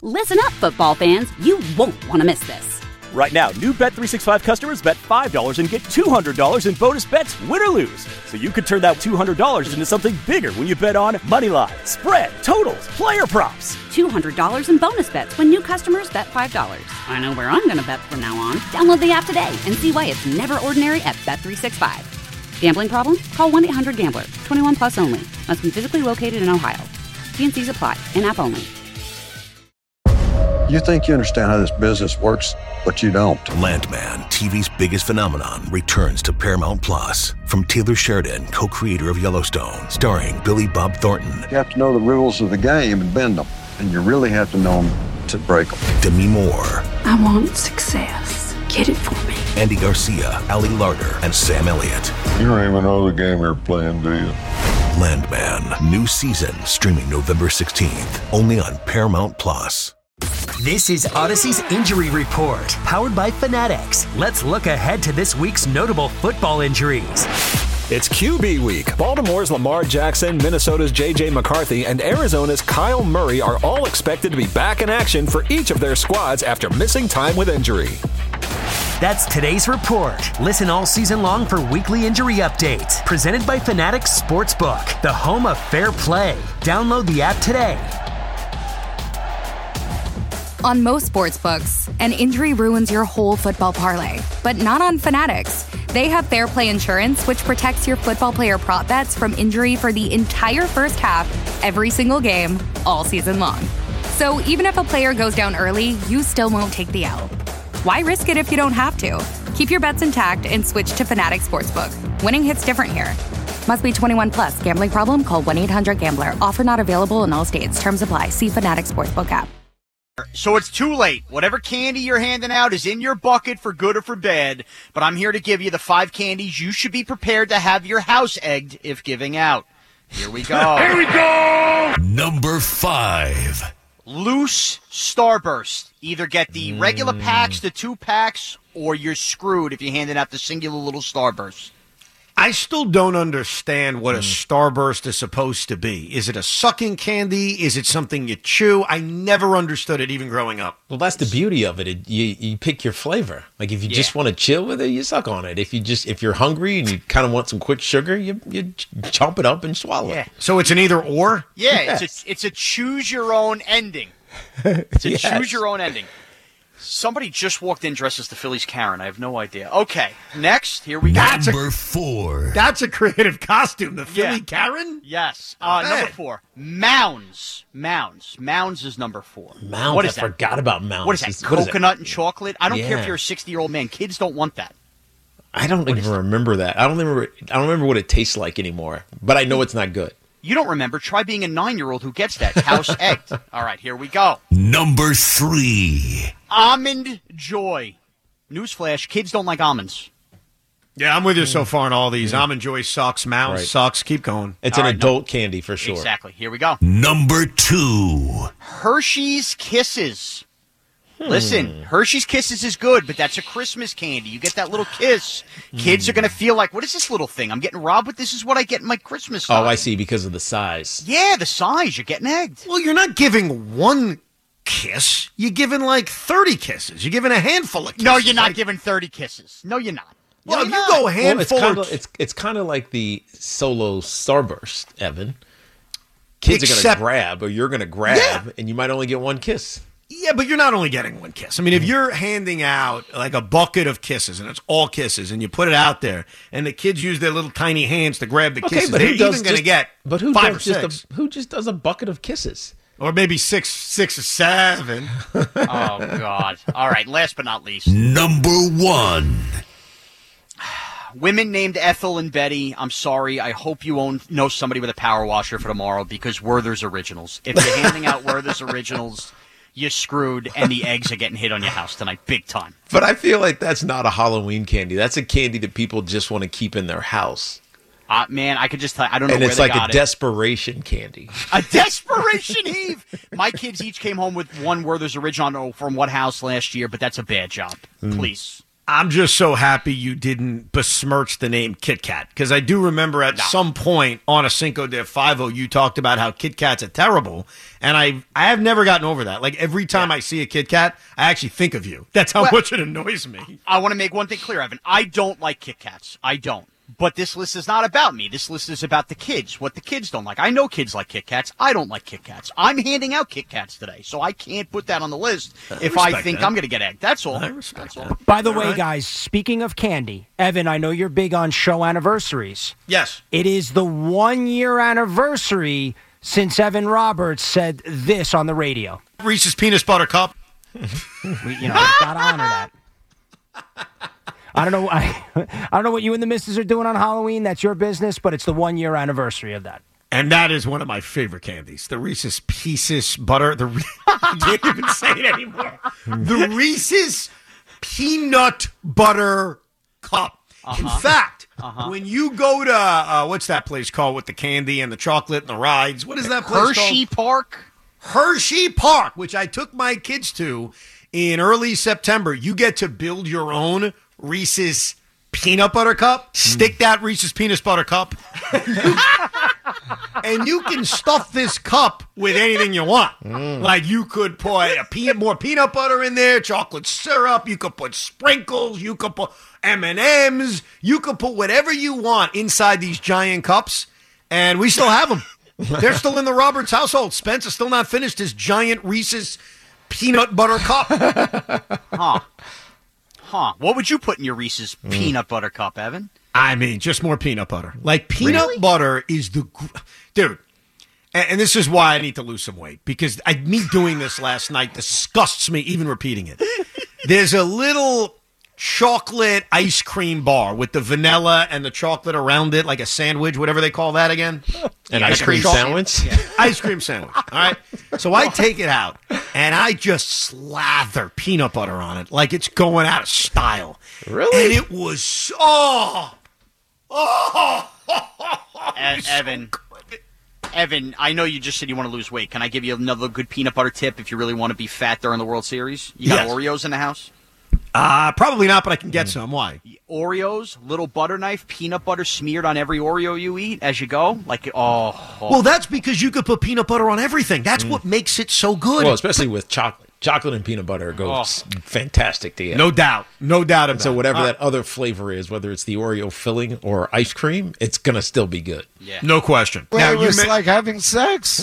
Listen up, football fans. You won't want to miss this. Right now, new Bet365 customers bet $5 and get $200 in bonus bets, win or lose. So you could turn that $200 into something bigger when you bet on money line, spread, totals, player props. $200 in bonus bets when new customers bet $5. I know where I'm going to bet from now on. Download the app today and see why it's never ordinary at Bet365. Gambling problem? Call 1-800-GAMBLER. 21 plus only. Must be physically located in Ohio. T&Cs apply. In-app only. You think you understand how this business works, but you don't. Landman, TV's biggest phenomenon, returns to Paramount Plus. From Taylor Sheridan, co-creator of Yellowstone, starring Billy Bob Thornton. You have to know the rules of the game and bend them. And you really have to know them to break them. Demi Moore. I want success. Get it for me. Andy Garcia, Ali Larter, and Sam Elliott. You don't even know the game you're playing, do you? Landman, new season, streaming November 16th, only on Paramount Plus. This is Odyssey's Injury Report, powered by Fanatics. Let's look ahead to this week's notable football injuries. It's QB week. Baltimore's Lamar Jackson, Minnesota's J.J. McCarthy, and Arizona's Kyle Murray are all expected to be back in action for each of their squads after missing time with injury. That's today's report. Listen all season long for weekly injury updates. Presented by Fanatics Sportsbook, the home of fair play. Download the app today. On most sportsbooks, an injury ruins your whole football parlay, but not on Fanatics. They have Fair Play Insurance, which protects your football player prop bets from injury for the entire first half, every single game, all season long. So even if a player goes down early, you still won't take the L. Why risk it if you don't have to? Keep your bets intact and switch to Fanatics Sportsbook. Winning hits different here. Must be 21 plus. Gambling problem? Call 1-800-GAMBLER. Offer not available in all states. Terms apply. See Fanatics Sportsbook app. So it's too late. Whatever candy you're handing out is in your bucket for good or for bad, but I'm here to give you the 5 candies you should be prepared to have your house egged if giving out. Here we go. Here we go! Number 5. Loose Starburst. Either get the regular packs, the 2-packs, or you're screwed if you're handing out the singular little Starburst. I still don't understand what a Starburst is supposed to be. Is it a sucking candy? Is it something you chew? I never understood it even growing up. Well, that's the beauty of it. You pick your flavor. Like if you just want to chill with it, you suck on it. If you're hungry and you kind of want some quick sugar, you chomp it up and swallow it. So it's an either or? Yeah, it's a choose your own ending. It's a choose your own ending. Somebody just walked in dressed as the Phillies Karen. I have no idea. Okay, next, here we go. Number 4. That's a creative costume. The Philly Karen? Yes. Number 4. Mounds. Mounds is number 4. Mounds? What is I forgot about Mounds. What is that, coconut and chocolate? I don't care if you're a 60-year-old man. Kids don't want that. I don't even remember that. I don't remember what it tastes like anymore, but I know it's not good. You don't remember? Try being a 9-year-old who gets that house egged. All right, here we go. Number 3. Almond Joy. Newsflash, kids don't like almonds. Yeah, I'm with you so far on all these. Almond Joy sucks. Mounds sucks. Keep going. It's an adult candy for sure. Exactly. Here we go. Number 2. Hershey's Kisses. Listen, Hershey's Kisses is good, but that's a Christmas candy. You get that little kiss. Kids are going to feel like, what is this little thing? I'm getting robbed with this is what I get in my Christmas stocking. Oh, I see, because of the size. Yeah, the size. You're getting egged. Well, you're not giving one kiss. You're giving like 30 kisses. You're giving a handful of kisses. No, you're not giving 30 kisses. No, you're not. Well, if you go a handful it's kind of like the solo Starburst, Evan. Kids are going to grab, or you're going to grab, and you might only get one kiss. Yeah, but you're not only getting one kiss. I mean, if you're handing out like a bucket of kisses and it's all kisses and you put it out there and the kids use their little tiny hands to grab the kisses, they're even going to get 5 or 6. Who just does a bucket of kisses? Or maybe 6 or 7. Oh, God. All right, last but not least. Number 1. Women named Ethel and Betty, I'm sorry. I hope you know somebody with a power washer for tomorrow because Werther's Originals. If you're handing out Werther's Originals, you're screwed, and the eggs are getting hit on your house tonight, big time. But I feel like that's not a Halloween candy. That's a candy that people just want to keep in their house. Man, I could just tell. I don't know where they got it. And it's like a desperation candy. A desperation heave. My kids each came home with one Werther's Original. I don't know from what house last year, but that's a bad job. Please. I'm just so happy you didn't besmirch the name Kit Kat, because I do remember at some point on a Cinco de Five-O you talked about how Kit Kats are terrible, and I have never gotten over that. Like, every time I see a Kit Kat, I actually think of you. That's how much it annoys me. I want to make one thing clear, Evan. I don't like Kit Kats. I don't. But this list is not about me. This list is about the kids, what the kids don't like. I know kids like Kit Kats. I don't like Kit Kats. I'm handing out Kit Kats today, so I can't put that on the list if I think I'm going to get egged. That's all. I respect that. By the way, guys, speaking of candy, Evan, I know you're big on show anniversaries. Yes. It is the 1-year anniversary since Evan Roberts said this on the radio. Reese's Peanut Butter Cup. Gotta honor that. I don't know. I don't know what you and the missus are doing on Halloween. That's your business, but it's the 1-year anniversary of that. And that is one of my favorite candies. The Reese's Pieces Butter. I can't even say it anymore. The Reese's Peanut Butter Cup. In fact, when you go to, what's that place called with the candy and the chocolate and the rides? What is that place Hershey called? Park? Hershey Park, which I took my kids to in early September. You get to build your own Reese's Peanut Butter Cup. Stick that Reese's Peanut Butter Cup. And you can stuff this cup with anything you want. Like, you could put more peanut butter in there, chocolate syrup. You could put sprinkles. You could put M&Ms. You could put whatever you want inside these giant cups. And we still have them. They're still in the Roberts household. Spence has still not finished his giant Reese's Peanut Butter Cup. What would you put in your Reese's Peanut Butter Cup, Evan? I mean, just more peanut butter. Like, peanut butter is the... Dude, and this is why I need to lose some weight, because me doing this last night disgusts me even repeating it. There's a little chocolate ice cream bar with the vanilla and the chocolate around it, like a sandwich, whatever they call that again. An ice cream sandwich? Yeah. Ice cream sandwich, all right? So I take it out, and I just slather peanut butter on it like it's going out of style. Really? And it was Evan, I know you just said you want to lose weight. Can I give you another good peanut butter tip if you really want to be fat during the World Series? You got Oreos in the house? Probably not, but I can get some. Why? Oreos, little butter knife, peanut butter smeared on every Oreo you eat as you go. Well, that's because you could put peanut butter on everything. That's what makes it so good. Well, especially with chocolate. Chocolate and peanut butter goes fantastic together. No doubt. No doubt about it. So whatever that other flavor is, whether it's the Oreo filling or ice cream, it's going to still be good. Yeah. No question. Well, it's like having sex.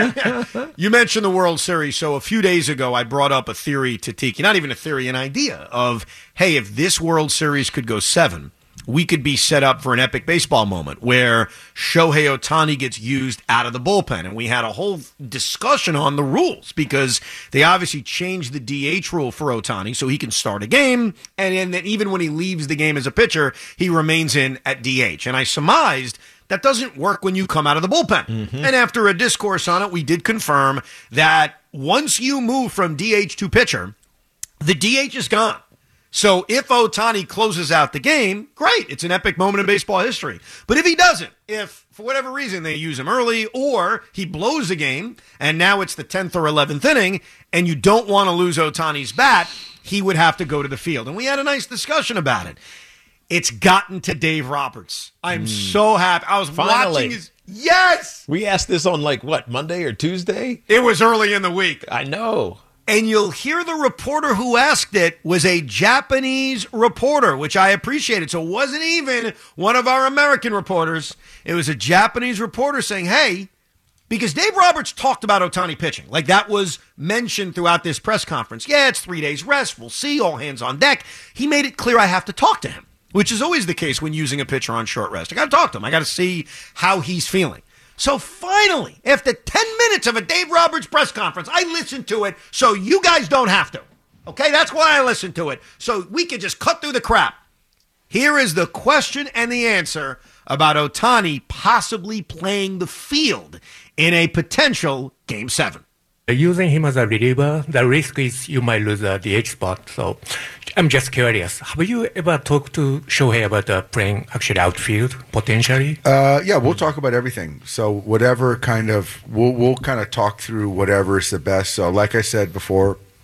You mentioned the World Series. So a few days ago, I brought up a theory to Tiki, not even a theory, an idea of, hey, if this World Series could go 7, we could be set up for an epic baseball moment where Shohei Ohtani gets used out of the bullpen. And we had a whole discussion on the rules because they obviously changed the DH rule for Ohtani so he can start a game. And then even when he leaves the game as a pitcher, he remains in at DH. And I surmised that doesn't work when you come out of the bullpen. And after a discourse on it, we did confirm that once you move from DH to pitcher, the DH is gone. So if Ohtani closes out the game, great. It's an epic moment in baseball history. But if he doesn't, if for whatever reason they use him early or he blows the game and now it's the 10th or 11th inning and you don't want to lose Ohtani's bat, he would have to go to the field. And we had a nice discussion about it. It's gotten to Dave Roberts. I'm so happy. I was watching his... Yes! We asked this on Monday or Tuesday? It was early in the week. I know. And you'll hear the reporter who asked it was a Japanese reporter, which I appreciated. So it wasn't even one of our American reporters. It was a Japanese reporter saying, hey, because Dave Roberts talked about Ohtani pitching. Like, that was mentioned throughout this press conference. Yeah, it's 3 days rest. We'll see. All hands on deck. He made it clear I have to talk to him, which is always the case when using a pitcher on short rest. I got to talk to him. I got to see how he's feeling. So finally, after 10 minutes of a Dave Roberts press conference, I listened to it so you guys don't have to. Okay, that's why I listened to it. So we can just cut through the crap. Here is the question and the answer about Ohtani possibly playing the field in a potential Game 7. Using him as a reliever, the risk is you might lose a DH spot. So I'm just curious. Have you ever talked to Shohei about playing actually outfield potentially? Yeah, we'll talk about everything. So whatever kind of, we'll kind of talk through whatever is the best. So like I said before,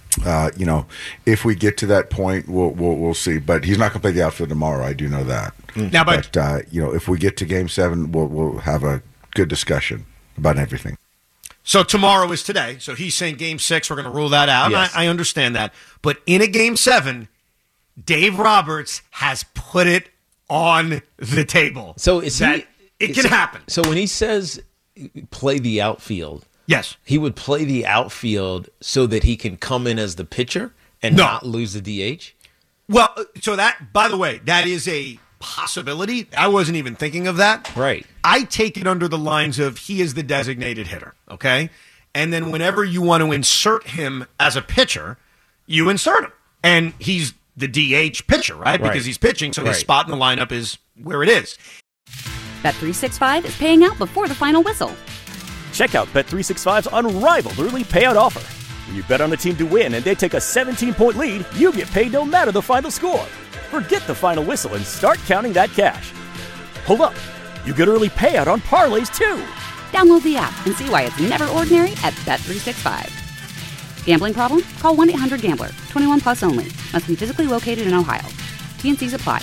If we get to that point, we'll see. But he's not going to play the outfield tomorrow. I do know that. Now, but if we get to Game 7, we'll have a good discussion about everything. So tomorrow is today. So he's saying Game 6, we're going to rule that out. Yes. I understand that. But in a Game 7, Dave Roberts has put it on the table. So it can happen. So when he says play the outfield, yes, he would play the outfield so that he can come in as the pitcher and not lose the DH? Well, so that, by the way, that is a possibility. I wasn't even thinking of that. Right. I take it under the lines of he is the designated hitter, okay? And then whenever you want to insert him as a pitcher, you insert him. And he's the DH pitcher, right? Because he's pitching, so his spot in the lineup is where it is. Bet365 is paying out before the final whistle. Check out Bet365's unrivaled early payout offer. When you bet on a team to win and they take a 17-point lead, you get paid no matter the final score. Forget the final whistle and start counting that cash. Hold up. You get early payout on parlays, too. Download the app and see why it's never ordinary at Bet365. Gambling problem? Call 1-800-GAMBLER. 21 plus only. Must be physically located in Ohio. T&Cs apply.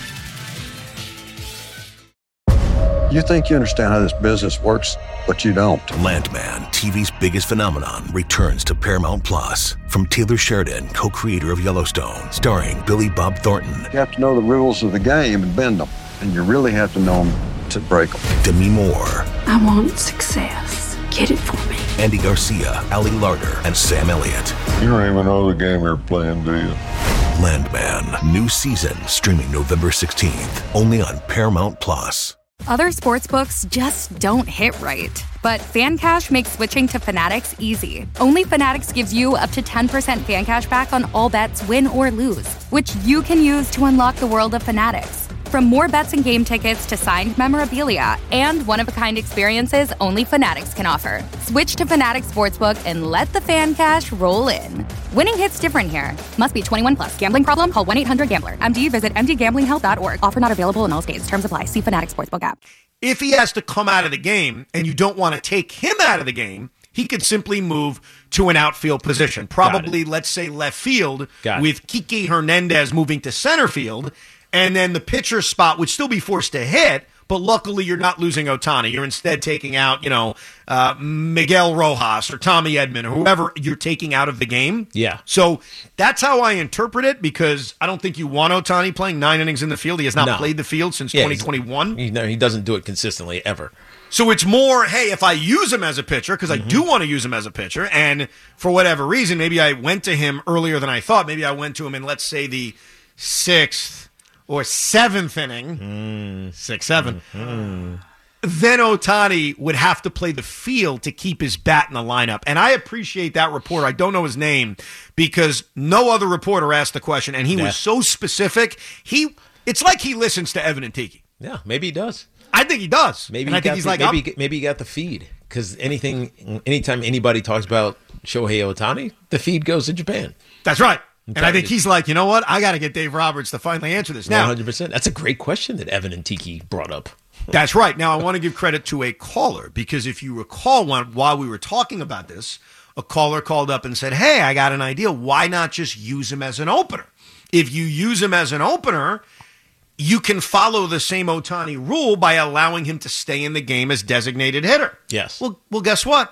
You think you understand how this business works, but you don't. Landman, TV's biggest phenomenon, returns to Paramount Plus. From Taylor Sheridan, co-creator of Yellowstone, starring Billy Bob Thornton. You have to know the rules of the game and bend them, and you really have to know them to break them. Demi Moore. I want success. Get it for me. Andy Garcia, Ali Larter, and Sam Elliott. You don't even know the game you're playing, do you? Landman, new season, streaming November 16th, only on Paramount Plus. Other sportsbooks just don't hit right. But FanCash makes switching to Fanatics easy. Only Fanatics gives you up to 10% FanCash back on all bets, win or lose, which you can use to unlock the world of Fanatics. From more bets and game tickets to signed memorabilia and one-of-a-kind experiences only Fanatics can offer. Switch to Fanatics Sportsbook and let the FanCash roll in. Winning hits different here. Must be 21 plus. Gambling problem? Call 1-800-GAMBLER. MD, visit mdgamblinghelp.org. Offer not available in all states. Terms apply. See Fanatics Sportsbook app. If he has to come out of the game and you don't want to take him out of the game, he could simply move to an outfield position. Probably, let's say, left field with Kiki Hernandez moving to center field. And then the pitcher spot would still be forced to hit, but luckily you're not losing Ohtani. You're instead taking out, Miguel Rojas or Tommy Edman or whoever you're taking out of the game. Yeah. So that's how I interpret it, because I don't think you want Ohtani playing 9 innings in the field. He has not played the field since 2021. He doesn't do it consistently ever. So it's more, hey, if I use him as a pitcher, because I do want to use him as a pitcher, and for whatever reason, maybe I went to him earlier than I thought. Maybe I went to him in, let's say, the 6th or 7th inning, 6-7, then Ohtani would have to play the field to keep his bat in the lineup. And I appreciate that reporter. I don't know his name, because no other reporter asked the question, and he was so specific. It's like he listens to Evan and Tiki. Yeah, maybe he does. I think he does. Maybe I think he's like, maybe he got the feed, because anytime anybody talks about Shohei Ohtani, the feed goes to Japan. That's right. And I think he's like, you know what? I got to get Dave Roberts to finally answer this. Now, 100%. That's a great question that Evan and Tiki brought up. That's right. Now, I want to give credit to a caller, because if you recall, while we were talking about this, a caller called up and said, hey, I got an idea. Why not just use him as an opener? If you use him as an opener, you can follow the same Ohtani rule by allowing him to stay in the game as designated hitter. Yes. Well, guess what?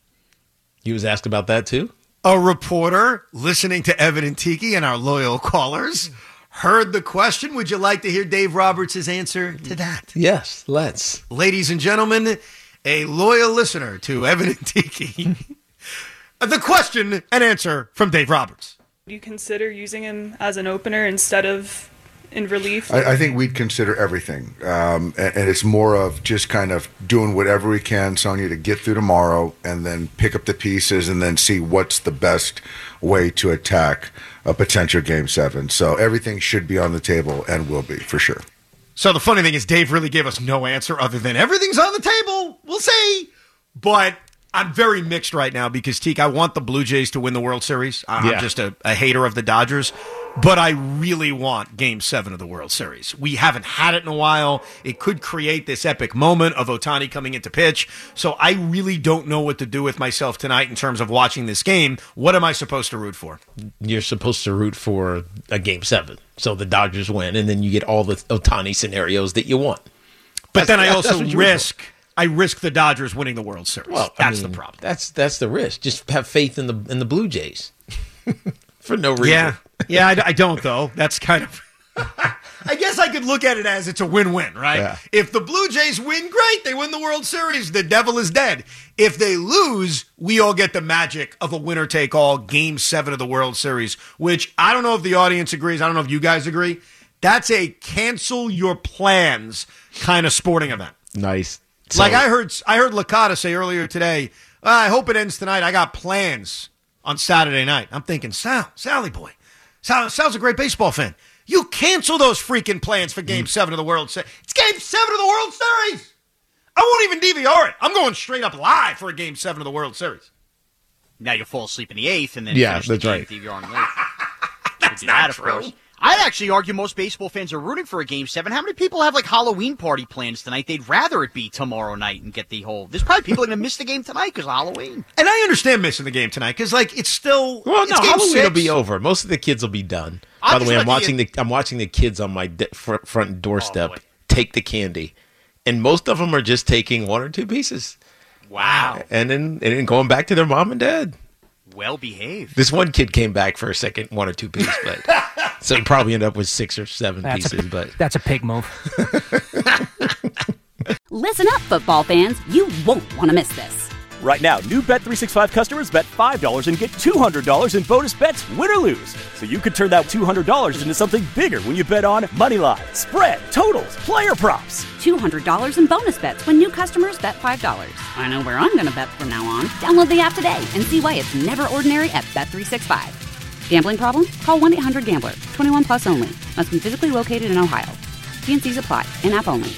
He was asked about that too? A reporter listening to Evan and Tiki and our loyal callers heard the question. Would you like to hear Dave Roberts' answer to that? Yes, let's. Ladies and gentlemen, a loyal listener to Evan and Tiki. The question and answer from Dave Roberts. Do you consider using him as an opener instead of in relief? I think we'd consider everything. And it's more of just kind of doing whatever we can, Sonia, to get through tomorrow and then pick up the pieces and then see what's the best way to attack a potential Game 7. So everything should be on the table and will be, for sure. So the funny thing is Dave really gave us no answer other than everything's on the table. We'll see. But I'm very mixed right now because, Teak, I want the Blue Jays to win the World Series. I'm just a hater of the Dodgers. But I really want Game 7 of the World Series. We haven't had it in a while. It could create this epic moment of Ohtani coming into pitch. So I really don't know what to do with myself tonight in terms of watching this game. What am I supposed to root for? You're supposed to root for a Game 7. So the Dodgers win, and then you get all the Ohtani scenarios that you want. But then I also risk the Dodgers winning the World Series. Well, that's the problem. That's the risk. Just have faith in the Blue Jays. For no reason. Yeah, I don't, though. That's kind of... I guess I could look at it as it's a win-win, right? Yeah. If the Blue Jays win, great. They win the World Series. The devil is dead. If they lose, we all get the magic of a winner-take-all Game 7 of the World Series, which I don't know if the audience agrees. I don't know if you guys agree. That's a cancel your plans kind of sporting event. Nice. Like I heard Licata say earlier today, I hope it ends tonight. I got plans on Saturday night. I'm thinking, Sally boy. Sal's a great baseball fan. You cancel those freaking plans for Game 7 of the World Series. It's Game 7 of the World Series. I won't even DVR it. I'm going straight up live for a Game 7 of the World Series. Now you'll fall asleep in the 8th and then finish the that's right. DVR in the 8th. That's not true. I'd actually argue most baseball fans are rooting for a Game 7. How many people have, like, Halloween party plans tonight? They'd rather it be tomorrow night and get the whole... There's probably people going to miss the game tonight because of Halloween. And I understand missing the game tonight because, like, it's still... Well, no, Halloween 6. will be over. Most of the kids will be done. By the way, I'm watching the kids on my front doorstep take the candy. And most of them are just taking 1 or 2 pieces. Wow. And then going back to their mom and dad. Well behaved. This one kid came back for a second 1 or 2 pieces, but so he probably ended up with 6 or 7 pieces. But that's a pig move. Listen up, football fans. You won't want to miss this. Right now, new Bet365 customers bet $5 and get $200 in bonus bets, win or lose. So you could turn that $200 into something bigger when you bet on moneyline, spread, totals, player props. $200 in bonus bets when new customers bet $5. I know where I'm going to bet from now on. Download the app today and see why it's never ordinary at Bet365. Gambling problem? Call 1-800-GAMBLER. 21 plus only. Must be physically located in Ohio. T&Cs apply. In-app only.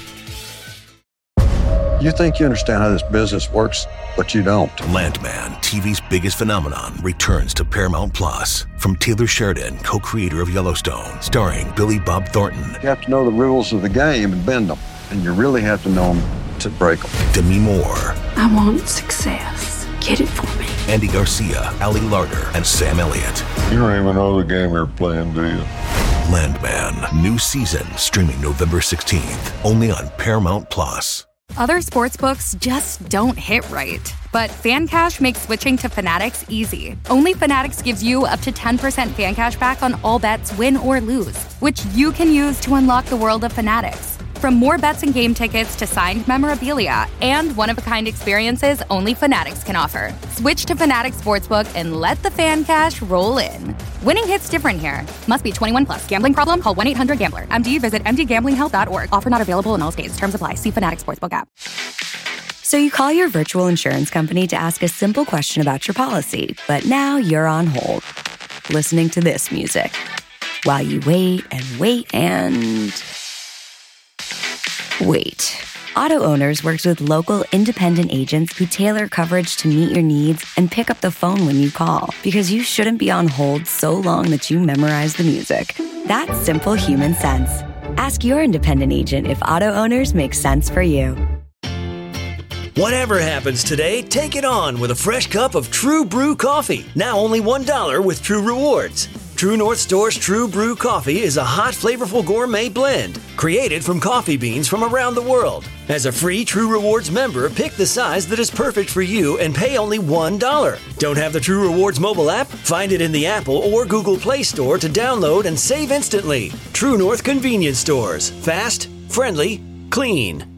You think you understand how this business works, but you don't. Landman, TV's biggest phenomenon, returns to Paramount Plus. From Taylor Sheridan, co-creator of Yellowstone, starring Billy Bob Thornton. You have to know the rules of the game and bend them, and you really have to know them to break them. Demi Moore. I want success. Get it for me. Andy Garcia, Ali Larter, and Sam Elliott. You don't even know the game you're playing, do you? Landman, new season, streaming November 16th, only on Paramount Plus. Other sportsbooks just don't hit right. But FanCash makes switching to Fanatics easy. Only Fanatics gives you up to 10% fan cash back on all bets, win or lose, which you can use to unlock the world of Fanatics. From more bets and game tickets to signed memorabilia and one-of-a-kind experiences only Fanatics can offer. Switch to Fanatics Sportsbook and let the fan cash roll in. Winning hits different here. Must be 21 plus. Gambling problem? Call 1-800-GAMBLER. MD, visit mdgamblinghelp.org. Offer not available in all states. Terms apply. See Fanatics Sportsbook app. So you call your virtual insurance company to ask a simple question about your policy, but now you're on hold, listening to this music. While you wait and wait and... wait. Auto Owners works with local independent agents who tailor coverage to meet your needs and pick up the phone when you call, because you shouldn't be on hold so long that you memorize the music. That's simple human sense. Ask your independent agent if Auto Owners makes sense for you. Whatever happens today, take it on with a fresh cup of True Brew coffee. Now only $1 with True Rewards. True North Store's True Brew coffee is a hot, flavorful gourmet blend created from coffee beans from around the world. As a free True Rewards member, pick the size that is perfect for you and pay only $1. Don't have the True Rewards mobile app? Find it in the Apple or Google Play Store to download and save instantly. True North Convenience Stores. Fast, friendly, clean.